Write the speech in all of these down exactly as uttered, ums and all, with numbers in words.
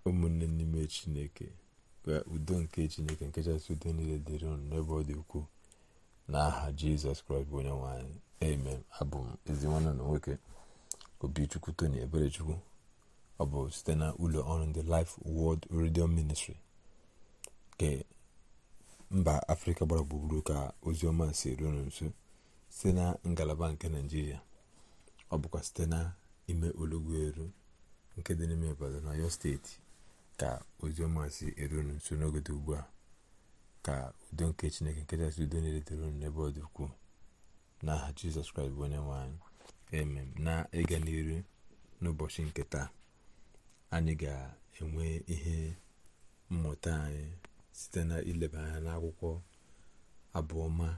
ụmụnne n'ime Chineke, ka udo nke Chineke nke kachasị udo niile dịrị unu n'ebe ọ dị ukwuu n'aha Jizọs Kraịst bụ onye nwe anyị. Amen. Abụ m ezi nwanne na nwoke Obichukwu Tony Eberechukwu. Ọ bụ site na ụlọ ọrụ ndị Life Word Radio Ministry nke mba Afrịka gbara gburugburu ka ozi ọma si eru unu nso site na ngalaba nke Naịjirịa. Ọ bụkwa site na ime Olugweru nke dị n'ime Ibadan na Ọyọ steeti ka ozi ọma si eru unu nso n'oge dị ugbu a. Ka udo nke Chineke nke kachasị udo niile dịrị unu n'ebe ọ dị ukwuu n'aha Jizọs Kraịst bụ onye nwe anyị. Amen. Na ịga n'iru n'ụbọchị nke taa, anyị ga-enwe ihe mmụta anyị site na ileba anya n'akwụkwọ Abụọma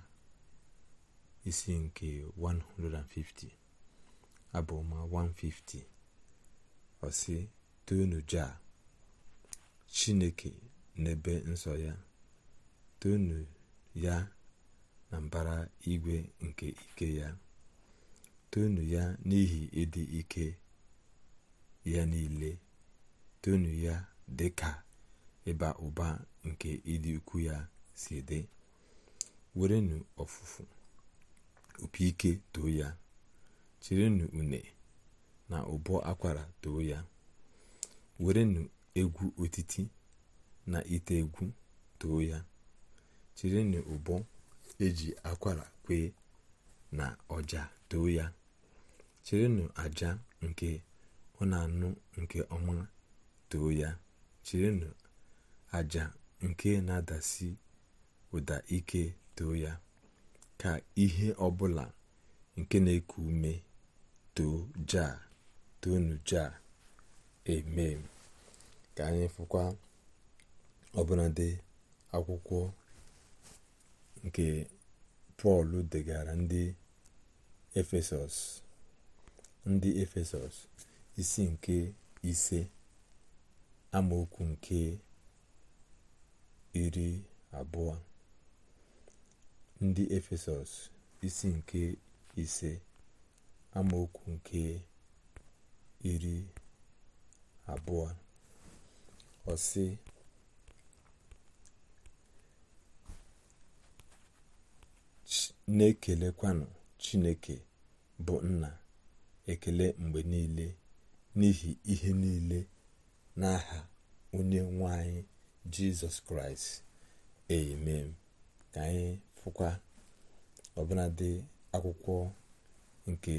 isi nke one hundred fifty. Abụọma one fifty ọ sị, toonu Jah Chineke n'ebe nsọ ya, toonu ya na mbara igwe nke ike ya, toonu ya n'ihi ịdị ike ya niile, toonu ya dịka ịba ụba nke ịdị ukwu ya si dị. Werenụ ọfụfụ opi ike too ya, chirenụ une na ụbọ akwara too ya. Werenụ egwu otiti na ite egwu too ya, chirenụ ụbọ eji akwara kwee na ọja too ya. Chirenụ aja nke ọ na-anụ nke ọma too ya, chirenụ aja nke na-adasi ụda ike too ya. Ka ihe ọbụla nke na-eku ume too Jah, toonu Jah. Amen. Ka anyị fụkwa ọbụnadị akwụkwọ nke Pọl degara ndị Efesọs ndị Efesọs isi nke ise amaokwu nke iri abụọ. Ndị Efesọs isi nke ise amaokwu nke iri abụọ ọ sị, na-ekelekwanụ Chineke bụ Nna ekele mgbe niile n'ihi ihe niile n'aha onye nwe anyị Jizọs Kraịst. Amen. Ka anyị fụkwa ọbụnadị akwụkwọ nke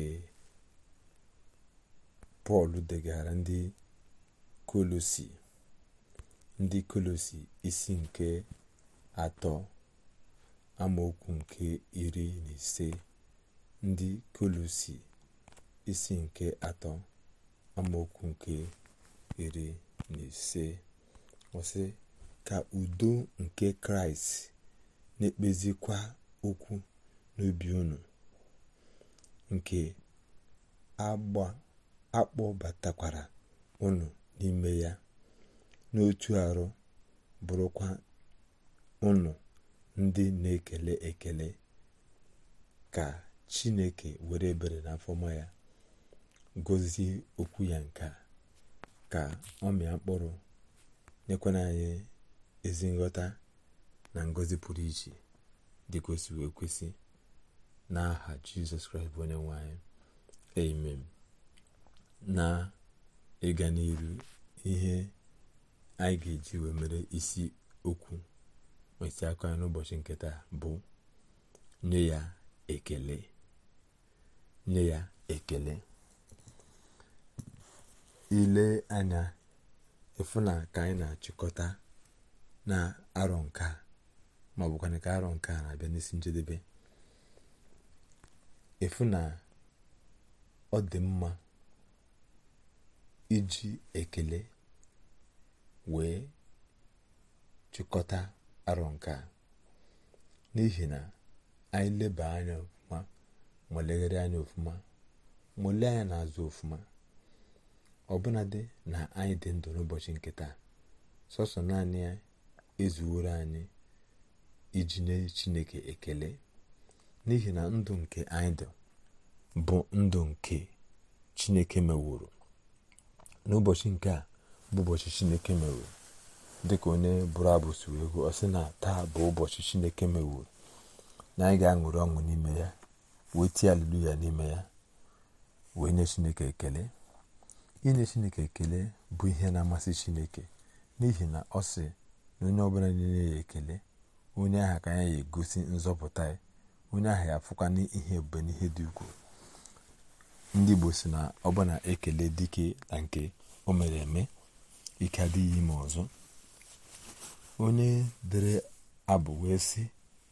Pọl degara ndị Kolosi ndị Kolosi isi nke atọ amaokwu nke iri na ise. Ndị Kolosi isi nke atọ amaokwu nke iri na ise ọ sị, ka udo nke Kraịst na-ekpezikwa okwu n'obi unu, nke akpọbatakwara unu n'ime ya n'otu arụ, bụrụkwa unu ndị na-ekele ekele. Ka Chineke were ebere na afọma ya gọzie okwu ya nke a, ka ọ mịa mkpụrụ, nyekwana anyị ezi nghọta na ngọzi pụrụ iche dị kwesịrị ekwesị n'aha Jizọs Kraịst bụ onye nwe anyị. Amen. Na ịga n'iru, ihe anyị ga-eji wee mere isi okwu isi aka anyị n'ụbọchị nke taa bụ nye ya ekele. Nye ya ekele. Ile anya efu na ka anyị na-achịkọta na arọ nke a, ma ọ bụkwa na ka arọ nke a na-abịa n'isi njedebe, efu na ọ dị mma iji ekele wee chịkọta arọ nke a, n'ihi na anyị leba anya ọfụma, ma legharị anya ọfụma, ma lee anya n'azụ ọfụma, ọbụnadị na anyị dị ndụ n'ụbọchị nke taa, sọsọ naanị ya ezuworo anyị iji nye Chineke ekele, n'ihi na ndụ nke anyị dị bụ ndụ nke Chineke meworo. N'ụbọchị nke a bụ ụbọchị Chineke meworo, dịka onye bụrụ abụ si wee gụọ, ọ sị na taa bụ ụbọchị Chineke meworo, na anyị ga-aṅụrị ọṅụ n'ime ya, wee tie aleluya n'ime ya, wee nye Chineke ekele. Inye Chineke ekele bụ ihe na-amasị Chineke, n'ihi na ọ sị na onye ọbụla na-enye ya ekele, onye ahụ ka ya ya egosi nzọpụta ya, onye ahụ ya afụkwa n'ihe ebube n'ihe dị ukwuu. Ndị Igbo si na ọbụna ekele dike na nke o mere eme, ike adịghị ime ọzọ. Onye dere abụ wee sị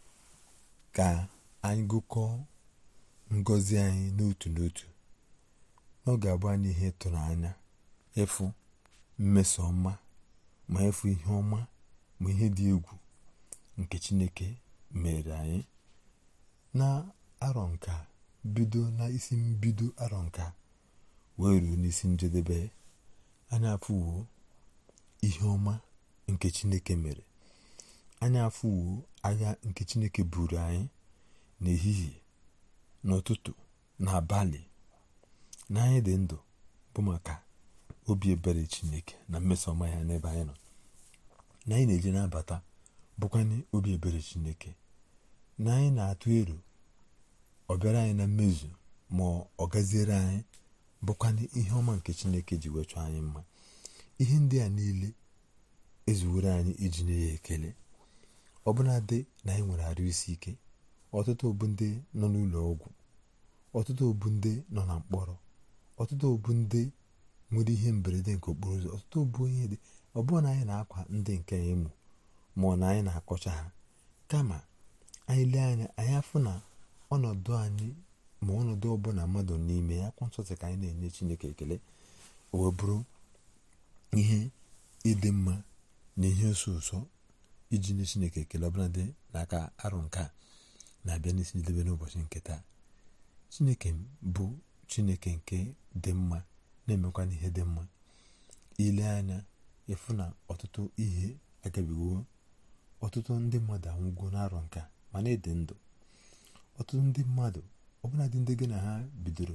ka anyị gụkọọ ngọzi anyị n'otu n'otu, n'oge abụọ anyị ihe ịtụnanya, ịfụ mmeso ọma, ma ịfụ ihe ọma ma ihe dị egwu nke Chineke mere anyị na arọ nka, bido na isi mbido arọ nka wee ruo n'isi njedebe. Anyị afụwo ihe ọma nke Chineke mere, anyị afụwo agha nke Chineke buru anyị n'ehihie, n'ụtụtụ, n'abalị, na anyị dị ndụ bụ maka obi ebere Chineke na mmeso ọma ya n'ebe anyị nọ. Na anyị na-eje n'abata bụkwanye obi ebere Chineke, na anyị na-atụ ero ọ bịara anyị na mmezu ma ọ gaziere anyị bụkwanye ihe ọma nke Chineke ji wee chọọ anyị mma. Ihe ndị a niile ezuwere anyị iji nye ya ekele. Ọbụna dị na anyị nwere arụ isi ike, ọtụtụ bụ ndị nọ n'ụlọ ọgwụ, ọtụtụ bụ ndị nọ na mkpọrọ, ọtụtụ bụ ndị nwere ihe mberede nke okporo ụzọ, ọtụtụ bụ ihe dị. Ọ bụrụ na anyị na-akwa ndị nke anyị mụ, ma ọ na anyị na-akọcha ha, kama anyị lee anya, anyị afụ na ọnọdụ anyị ma ọnọdụ ọbụla mmadụ n'ime ya, kwa nsọtụ ka anyị na-enye Chineke ekele. O wee bụrụ ihe ịdị mma na ihe ụsọ ụsọ iji nye Chineke ekele, ọbụla dị n'aka arụ nke a na-abịa n'isi njedebe n'ụbọchị nke taa. Chineke bụ Chineke nke dị mma, na-emekwa n'ihe dị mma. Ile anya ịfụ na ọtụtụ ihe agabigo, ọtụtụ ndị mmadụ anwụgo n'arọ nke a ma na-ede ndụ. Ọtụtụ ndị mmadụ, ọbụla dị ndị gị na ha bidoro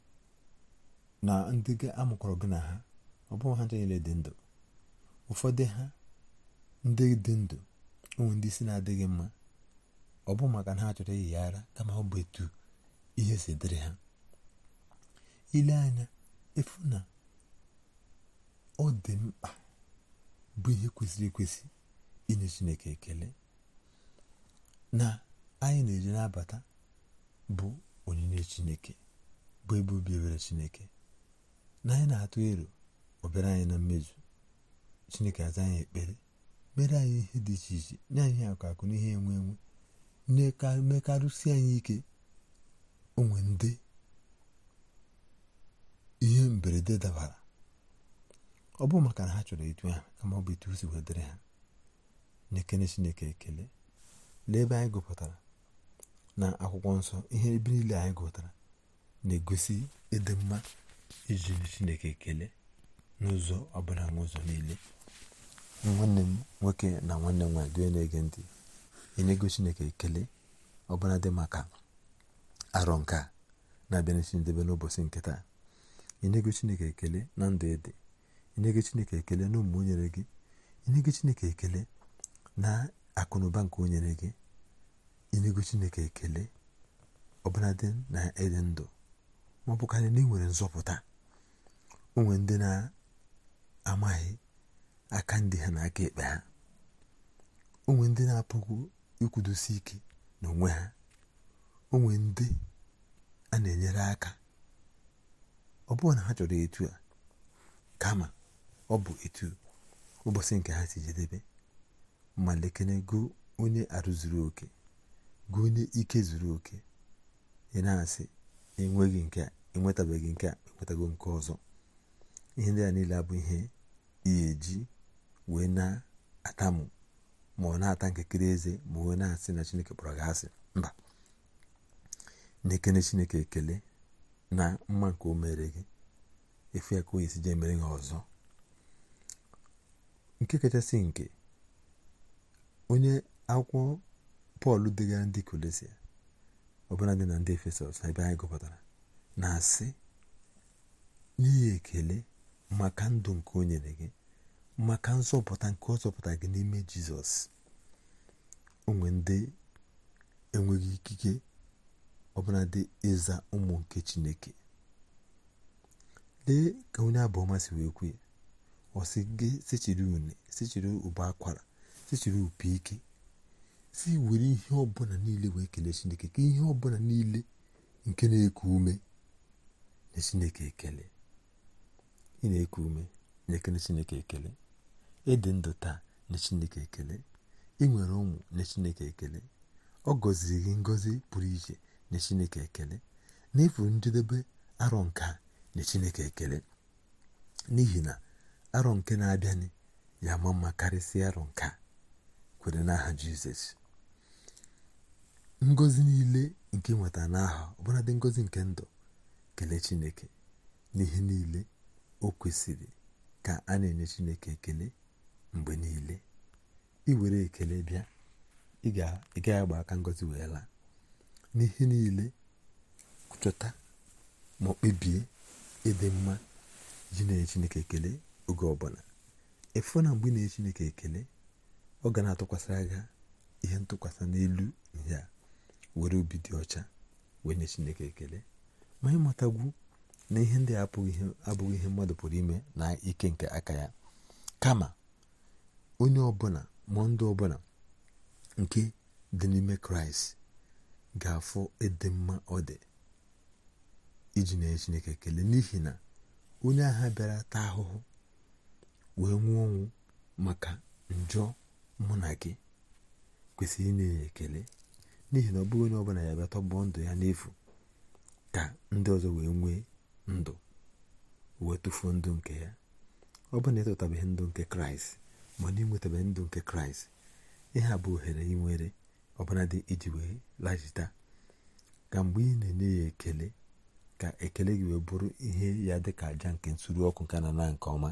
na ndị gị amụkọrọ gị na ha, ọ bụghị ha niile dị ndụ. Ụfọdụ ha ndị dị ndụ onwe ndị isi na-adịghị mma, ọ bụ maka na ha chọrọ iyi ya ara, kama ọ bụ etu ihe si dịrị ha. Ile anya efu na ọ dị mkpa, bụ ihe kwesịrị ekwesị inye Chineke ekele. Na anyị na-eji n'abata bụ onyinye Chineke, bụ ebe obi ebere Chineke, na anyị na-atụ ero ọ bịara anyị na mmezu. Chineke aza anyị ekpere, mere anyị ihe dị iche iche, nye anyị akụ akụ na ihe enwe enwe, mekarụsi anyị ike. Onwe ndị ihe mberede dabara, ọ bụ maka na ha chọrọ etu ha, kama ọ bụ etu si wedere ha. Na-ekene Chineke ekele. Lee ebe anyị gụpụtara na akwụkwọ nsọ, ihe ebe niile anyị gụpụtara na-egosi ịdị mma iji Chineke ekele n'ụzọ ọbụla n'ụzọ niile. Nwanne m nwoke na nwanne m nwanyị na-ege ntị, enyego Chineke ekele ọbụla dị maka arọ nke a na-abịa n'isi njedebe n'ụbọchị nke taa. Enyego Chineke ekele na ndụ ede, enyego Chineke ekele na ụmụ o nyere gị, enyego Chineke ekele na akụnụba nke o nyere gị, enyego Chineke ekele ọbụla dị na ede ndụ, ma ọ bụkarị na ị nwere nzọpụta. Onwe ndị na-amaghị aka ndị ha na aka ekpe ha, onwe ndị na-apụghị ikwudosi ike n'onwe ha, onwe ndị a na-enyere aka. Ọ bụrụ na ha chọrọ etu a, kama ọ bụ etu ụbọchị nke ha si jedebe. Ma lekene go onye arụ zuru oke, go onye ike zuru oke, ị na-asị enweghị nke a, enwetabeghị nke a, enwetago nke ọzọ. Ihe ndị a niile abụ ihe ihe eji wee na-atamụ, ma ọ na-ata nkekere eze, ma ọ na-asị na Chineke kpọrọ gị asị. Mba, na-ekene Chineke ekele na mma nke o mere gị, efu ya ka o esi je mere gị ọzọ. Nke kachasị nke onye akwụkwọ Pọl degara ndị Kolosia, ọbụla dị na ndị Efesọs, ebe anyị gụpụtara, na-asị n'ihi ekele maka ndụ nke o nyere gị maka nzọpụta nke ọ zọpụta gị n'ime Jizọs. onwe ndị enweghị ikike ọbụladị ịza ụmụ nke Chineke. lee ka onye abụọma si wee kwue, ọ sị gị sichiri une, sichiri ụbọ akwara, sichiri ụpụ ike, si were ihe ọbụla niile wee kelee Chineke. ka ihe ọbụla niile nke na-eku ume na Chineke ekele. ị na-eku ume na-ekele Chineke ekele. ịdị ndụ taa na Chineke ekele. ị nwere ụmụ na Chineke ekele. ọ gọziri gị ngọzi pụrụ iche na Chineke ekele. n'efu njedebe arọ nke a na Chineke ekele, n'ihi na arọ nke na-abịanị ya ma mma karịsịa arọ nke a. kwere n'aha Jizọs. ngọzi niile nke nweta n'aha, ọbụladị ngọzi nke ndụ, kelee Chineke n'ihe niile. o kwesịrị ka a na-enye Chineke ekele mgbe niile. ị were ekele bịa, ị gaghị agba aka ngọzi wee laa. n'ihe niile chọta ma ọ kpebie ịdị mma ji na-enye Chineke ekele oge ọbụla. efu na mgbe ị na-enye Chineke ekele, ọ ga na-atụkwasịra gị ihe ntụkwasị n'elu ihe a. were obi dị ọcha wee nye Chineke ekele. ma ịmatagwu na ihe ndị a abụghị ihe mmadụ pụrụ ime na ike nke aka ya, kama onye ọbụla ma ndị ọbụla nke dị n'ime Kraịst ga-afụ ịdị mma ọ dị iji na-enye Chineke ekele. n'ihi na onye agha bịara taa ahụhụ wee nwụọ ọnwụ maka njọ mụ na gị kwesịrị inye ya ekele, n'ihi na ọ bụghị onye ọbụla ya bịa tọgbọ ndụ ya n'efu ka ndị ọzọ wee nwee ndụ, wee tụfuo ndụ nke ya. ọ bụ na ịtụtabeghị ndụ nke Kraịst, ma na ịnwetabeghị ndụ nke Kraịst, ihe a bụ ohere ị nwere ọbụladị iji wee laghachita. ka mgbe ị na-enye ya ekele, ka ekele gị wee bụrụ ihe ya dị ka aja nke nsuru ọkụ nke na na nke ọma.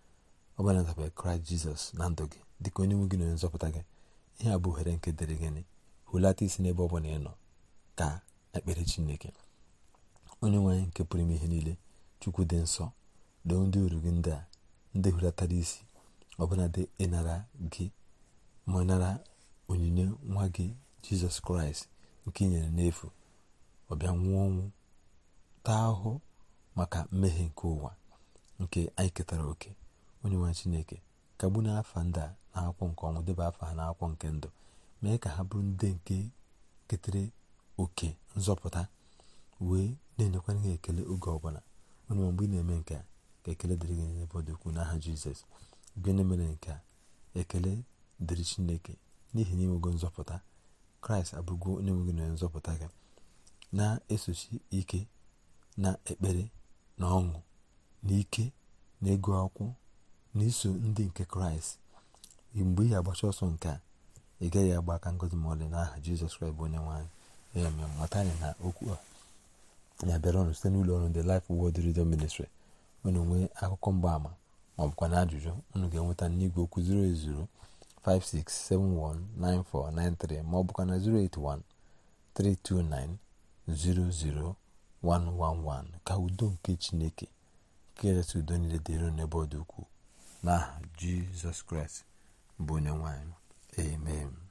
ọ bụla ntabeghị Kraịst Jizọs na ndụ gị dịka onye nwe gị na onye nzọpụta gị, ihe a bụ ohere nke dịrị gịnị? hulata isi n'ebe ọ bụla ị nọ ka ekpere Chineke. onye nwanyị nke pụrụ ime ihe niile, Chukwu dị nsọ, doo ndị oru gị ndị a ndị hulatara isi ọbụladị ịnara gị ma nara onyinye nwa gị Jizọs Kraịst nke i nyere n'efu. ọ bịa nwụọ ọnwụ, taa ahụhụ maka mmehie nke ụwa nke anyị ketara oke. onye nwe Chineke, kagbu n'afa ndị a n'akwụkwọ nke ọnwụ, debe afa ha n'akwụkwọ nke ndụ, mee ka ha bụrụ ndị nke ketere oke nzọpụta, wee na-enyekwara gị ekele oge ọbụla. onye mgbe ị na-eme nke a, ka ekele dịrị gị n'ebe ọ dị ukwuu n'aha Jizọs. gịnị mere nke a? ekele dịrị Chineke n'ihi na inwego nzọpụta. Kraịst abụrụgo onye nwe gị na onye nzọpụta gị. na-esochi ike na ekpere na ọṅụ na ike na ego akwụkwọ na iso ndị nke Kraịst. mgbe ị agbacha ọsọ nke a, ị gaghị agba aka ngozi ma ọlị n'aha Jizọs Kraịst bụ onye nwe anyị. ya mere mata anyị na okwu a na-abịara ọnụ site n'ụlọ ọrụ ndị Life Word Radio Ministry. unu nwee akụkọ mgbaama ma ọ bụkwa na ajụjụ, unu ga-enweta n'igwe okwu zero eight zero five six seven one nine four nine three ma ọ bụkwa na zero eight one three two nine zero zero one one one. ka udo nke Chineke nke kachasị udo niile dịrị n'ebe ọ dị ukwuu n'aha Jizọs Kraịst bụ onye nwe anyị. Amen.